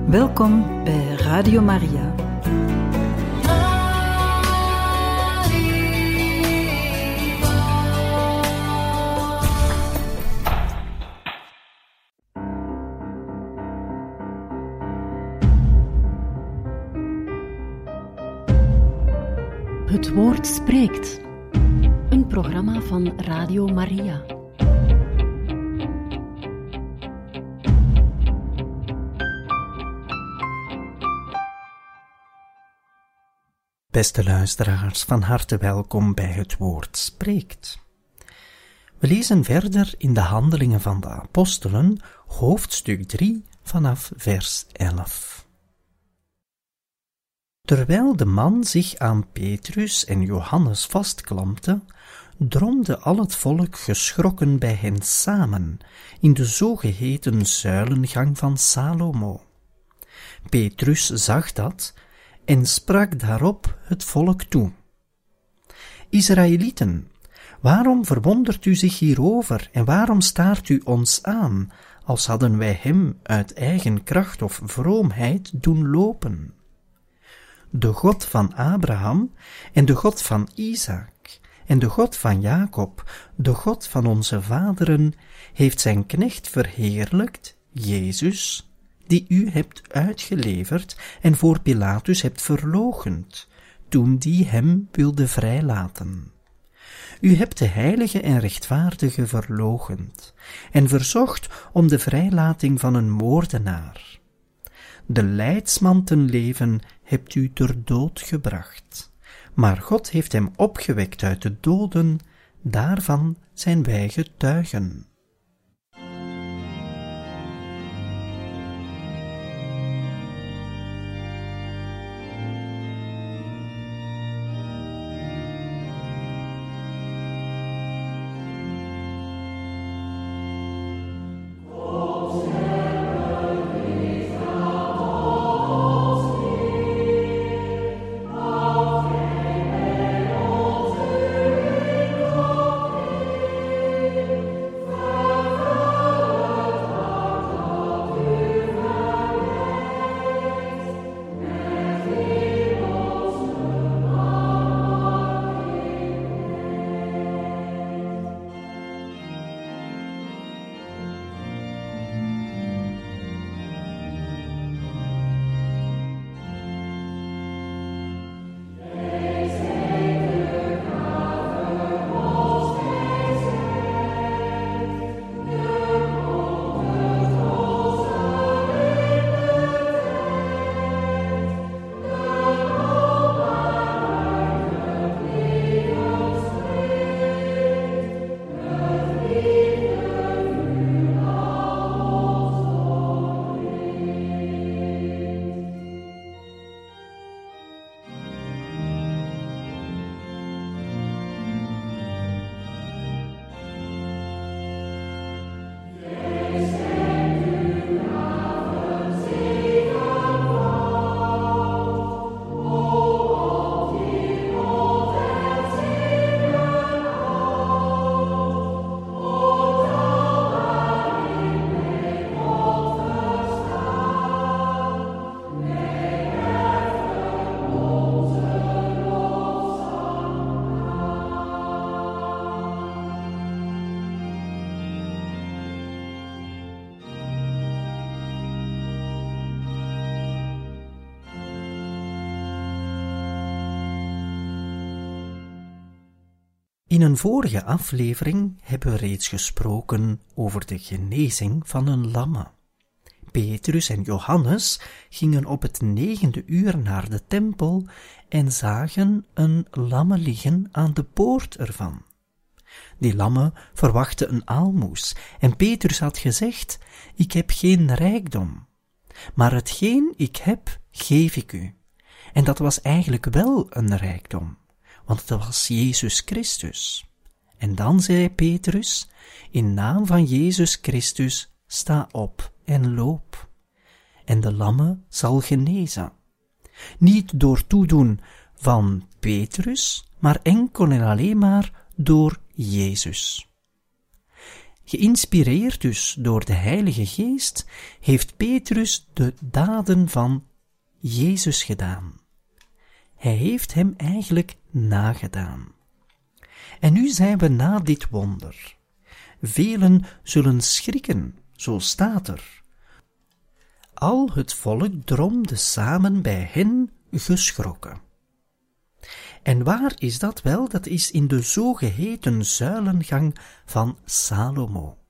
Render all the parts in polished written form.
Welkom bij Radio Maria. Het woord spreekt. Een programma van Radio Maria. Beste luisteraars, van harte welkom bij Het Woord Spreekt. We lezen verder in de Handelingen van de Apostelen, hoofdstuk 3, vanaf vers 11. Terwijl de man zich aan Petrus en Johannes vastklampte, dromde al het volk geschrokken bij hen samen in de zogeheten zuilengang van Salomo. Petrus zag dat en sprak daarop het volk toe. Israëlieten, waarom verwondert u zich hierover en waarom staart u ons aan, als hadden wij hem uit eigen kracht of vroomheid doen lopen? De God van Abraham en de God van Isaac en de God van Jacob, de God van onze vaderen, heeft zijn knecht verheerlijkt, Jezus, die u hebt uitgeleverd en voor Pilatus hebt verloochend, toen die hem wilde vrijlaten. U hebt de heilige en rechtvaardige verloochend en verzocht om de vrijlating van een moordenaar. De leidsman ten leven hebt u ter dood gebracht, maar God heeft hem opgewekt uit de doden, daarvan zijn wij getuigen. In een vorige aflevering hebben we reeds gesproken over de genezing van een lamme. Petrus en Johannes gingen op het 9e uur naar de tempel en zagen een lamme liggen aan de poort ervan. Die lamme verwachtte een aalmoes en Petrus had gezegd: ik heb geen rijkdom, maar hetgeen ik heb, geef ik u. En dat was eigenlijk wel een rijkdom, want dat was Jezus Christus. En dan zei Petrus: in naam van Jezus Christus, sta op en loop. En de lamme zal genezen. Niet door toedoen van Petrus, maar enkel en alleen maar door Jezus. Geïnspireerd dus door de Heilige Geest, heeft Petrus de daden van Jezus gedaan. Hij heeft hem eigenlijk nagedaan. En nu zijn we na dit wonder. Velen zullen schrikken, zo staat er. Al het volk dromde samen bij hen geschrokken. En waar is dat wel? Dat is in de zogeheten zuilengang van Salomo.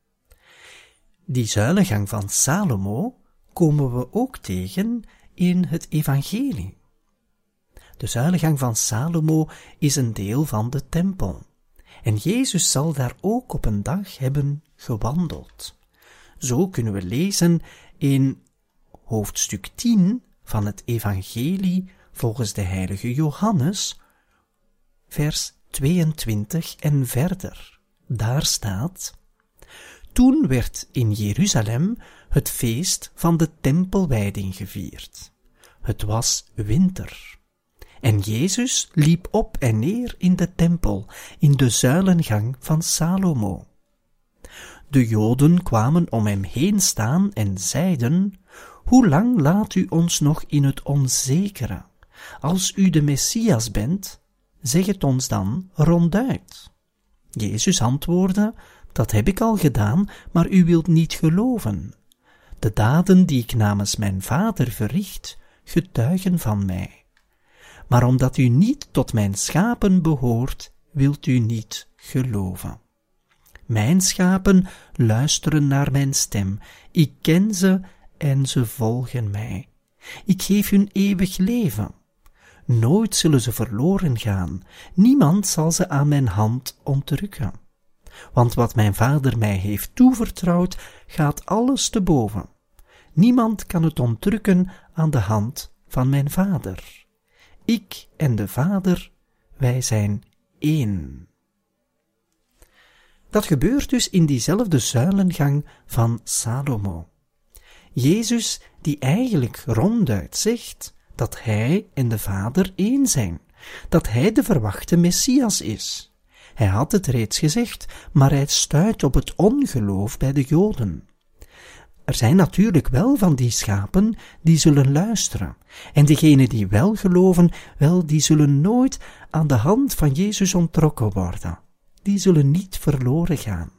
Die zuilengang van Salomo komen we ook tegen in het evangelie. De zuilengang van Salomo is een deel van de tempel. En Jezus zal daar ook op een dag hebben gewandeld. Zo kunnen we lezen in hoofdstuk 10 van het evangelie volgens de heilige Johannes, vers 22 en verder. Daar staat: Toen werd in Jeruzalem het feest van de tempelwijding gevierd. Het was winter. En Jezus liep op en neer in de tempel, in de zuilengang van Salomo. De Joden kwamen om hem heen staan en zeiden: Hoe lang laat u ons nog in het onzekere? Als u de Messias bent, zeg het ons dan ronduit. Jezus antwoordde: Dat heb ik al gedaan, maar u wilt niet geloven. De daden die ik namens mijn Vader verricht, getuigen van mij. Maar omdat u niet tot mijn schapen behoort, wilt u niet geloven. Mijn schapen luisteren naar mijn stem. Ik ken ze en ze volgen mij. Ik geef hun eeuwig leven. Nooit zullen ze verloren gaan. Niemand zal ze aan mijn hand ontrukken. Want wat mijn Vader mij heeft toevertrouwd, gaat alles te boven. Niemand kan het ontrukken aan de hand van mijn Vader. Ik en de Vader, wij zijn één. Dat gebeurt dus in diezelfde zuilengang van Salomo. Jezus, die eigenlijk ronduit zegt dat hij en de Vader één zijn, dat hij de verwachte Messias is. Hij had het reeds gezegd, maar hij stuit op het ongeloof bij de Joden. Er zijn natuurlijk wel van die schapen die zullen luisteren, en degenen die wel geloven, wel, die zullen nooit aan de hand van Jezus onttrokken worden. Die zullen niet verloren gaan.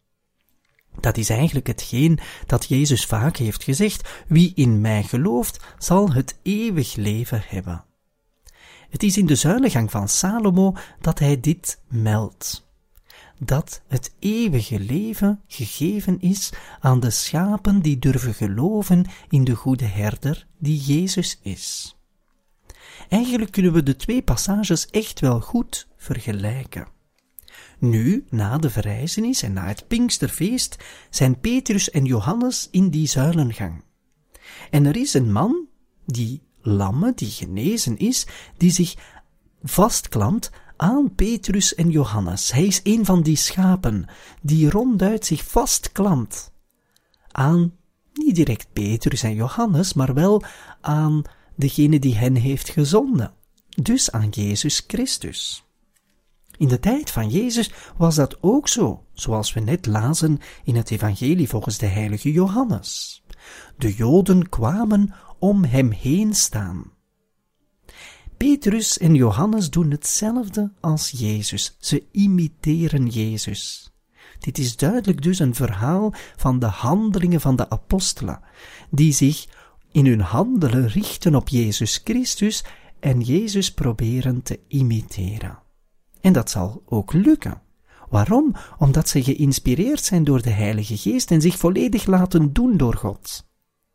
Dat is eigenlijk hetgeen dat Jezus vaak heeft gezegd: wie in mij gelooft, zal het eeuwig leven hebben. Het is in de zuilengang van Salomo dat hij dit meldt. Dat het eeuwige leven gegeven is aan de schapen die durven geloven in de goede herder die Jezus is. Eigenlijk kunnen we de twee passages echt wel goed vergelijken. Nu, na de verrijzenis en na het Pinksterfeest, zijn Petrus en Johannes in die zuilengang. En er is een man, die lamme, die genezen is, die zich vastklampt aan Petrus en Johannes. Hij is een van die schapen, die ronduit zich vastklampt aan, niet direct Petrus en Johannes, maar wel aan degene die hen heeft gezonden, dus aan Jezus Christus. In de tijd van Jezus was dat ook zo, zoals we net lazen in het evangelie volgens de heilige Johannes. De Joden kwamen om hem heen staan. Petrus en Johannes doen hetzelfde als Jezus. Ze imiteren Jezus. Dit is duidelijk dus een verhaal van de handelingen van de apostelen, die zich in hun handelen richten op Jezus Christus en Jezus proberen te imiteren. En dat zal ook lukken. Waarom? Omdat ze geïnspireerd zijn door de Heilige Geest en zich volledig laten doen door God.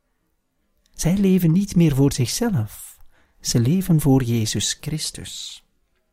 Zij leven niet meer voor zichzelf. Ze leven voor Jezus Christus.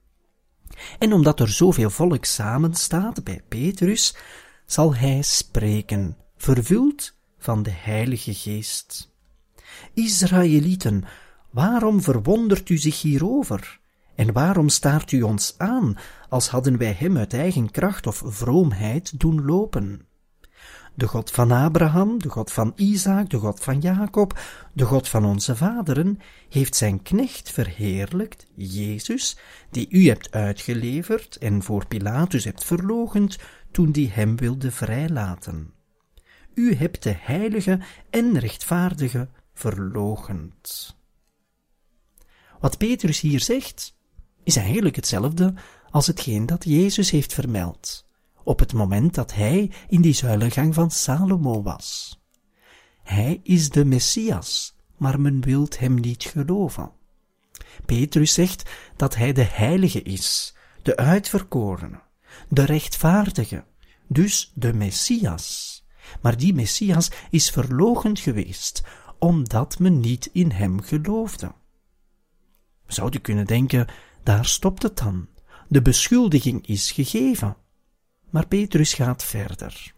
En omdat er zoveel volk samenstaat bij Petrus, zal hij spreken, vervuld van de Heilige Geest. Israëlieten, waarom verwondert u zich hierover? En waarom staart u ons aan, als hadden wij hem uit eigen kracht of vroomheid doen lopen? De God van Abraham, de God van Isaak, de God van Jacob, de God van onze vaderen, heeft zijn knecht verheerlijkt, Jezus, die u hebt uitgeleverd en voor Pilatus hebt verloochend, toen die hem wilde vrijlaten. U hebt de heilige en rechtvaardige verloochend. Wat Petrus hier zegt, is eigenlijk hetzelfde als hetgeen dat Jezus heeft vermeld, op het moment dat hij in die zuilengang van Salomo was. Hij is de Messias, maar men wil hem niet geloven. Petrus zegt dat hij de heilige is, de uitverkorene, de rechtvaardige, dus de Messias. Maar die Messias is verloochend geweest, omdat men niet in hem geloofde. We zouden kunnen denken, daar stopt het dan. De beschuldiging is gegeven. Maar Petrus gaat verder.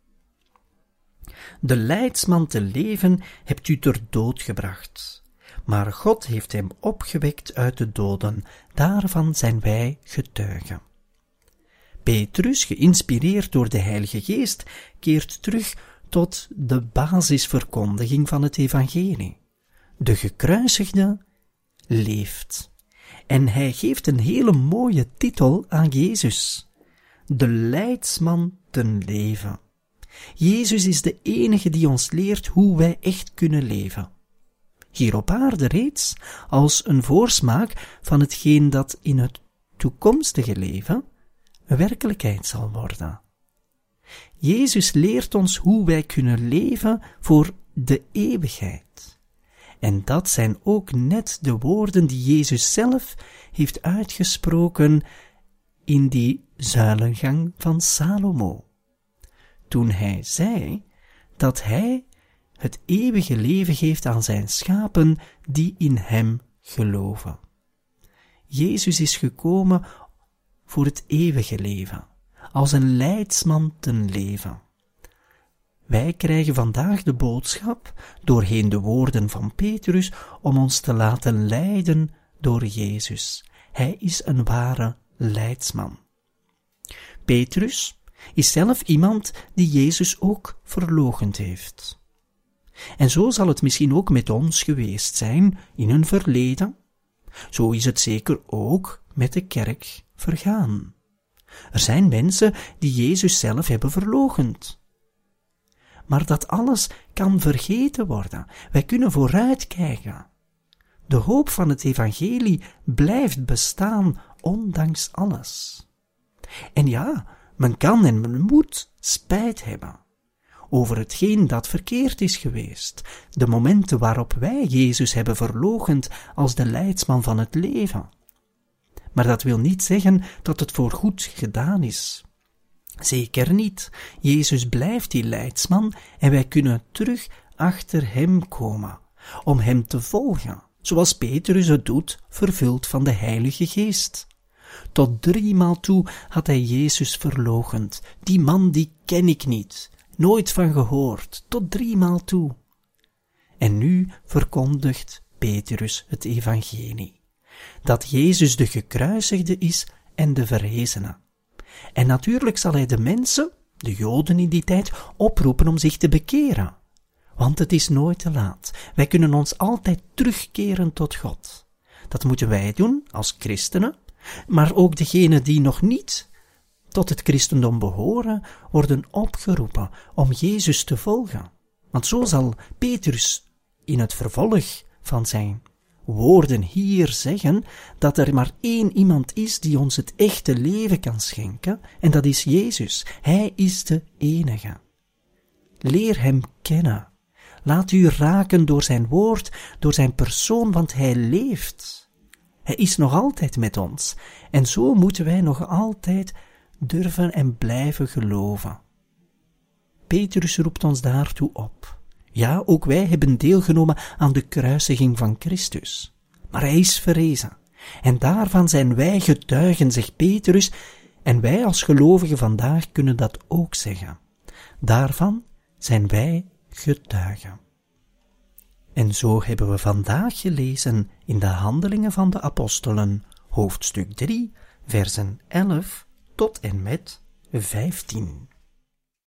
De leidsman te leven hebt u ter dood gebracht, maar God heeft hem opgewekt uit de doden, daarvan zijn wij getuigen. Petrus, geïnspireerd door de Heilige Geest, keert terug tot de basisverkondiging van het evangelie. De gekruisigde leeft. En hij geeft een hele mooie titel aan Jezus. De leidsman ten leven. Jezus is de enige die ons leert hoe wij echt kunnen leven. Hier op aarde reeds, als een voorsmaak van hetgeen dat in het toekomstige leven werkelijkheid zal worden. Jezus leert ons hoe wij kunnen leven voor de eeuwigheid. En dat zijn ook net de woorden die Jezus zelf heeft uitgesproken in die zuilengang van Salomo. Toen hij zei dat hij het eeuwige leven geeft aan zijn schapen die in hem geloven. Jezus is gekomen voor het eeuwige leven, als een leidsman ten leven. Wij krijgen vandaag de boodschap, doorheen de woorden van Petrus, om ons te laten leiden door Jezus. Hij is een ware leidsman. Petrus is zelf iemand die Jezus ook verloochend heeft. En zo zal het misschien ook met ons geweest zijn in een verleden. Zo is het zeker ook met de kerk vergaan. Er zijn mensen die Jezus zelf hebben verloochend. Maar dat alles kan vergeten worden. Wij kunnen vooruitkijken. De hoop van het evangelie blijft bestaan, ondanks alles. En ja, men kan en men moet spijt hebben over hetgeen dat verkeerd is geweest, de momenten waarop wij Jezus hebben verloochend als de leidsman van het leven. Maar dat wil niet zeggen dat het voorgoed gedaan is. Zeker niet. Jezus blijft die leidsman en wij kunnen terug achter hem komen, om hem te volgen, zoals Petrus het doet, vervuld van de Heilige Geest. Tot 3 maal toe had hij Jezus verloochend. Die man die ken ik niet, nooit van gehoord, tot 3 maal toe. En nu verkondigt Petrus het evangelie, dat Jezus de gekruisigde is en de verrezene. En natuurlijk zal hij de mensen, de Joden in die tijd, oproepen om zich te bekeren. Want het is nooit te laat. Wij kunnen ons altijd terugkeren tot God. Dat moeten wij doen als christenen, maar ook degenen die nog niet tot het christendom behoren, worden opgeroepen om Jezus te volgen. Want zo zal Petrus in het vervolg van zijn woorden hier zeggen dat er maar 1 iemand is die ons het echte leven kan schenken, en dat is Jezus. Hij is de enige. Leer hem kennen. Laat u raken door zijn woord, door zijn persoon, want hij leeft. Hij is nog altijd met ons, en zo moeten wij nog altijd durven en blijven geloven. Petrus roept ons daartoe op. Ja, ook wij hebben deelgenomen aan de kruisiging van Christus. Maar hij is verrezen. En daarvan zijn wij getuigen, zegt Petrus, en wij als gelovigen vandaag kunnen dat ook zeggen. Daarvan zijn wij getuigen. En zo hebben we vandaag gelezen in de Handelingen van de Apostelen, hoofdstuk 3, versen 11 tot en met 15.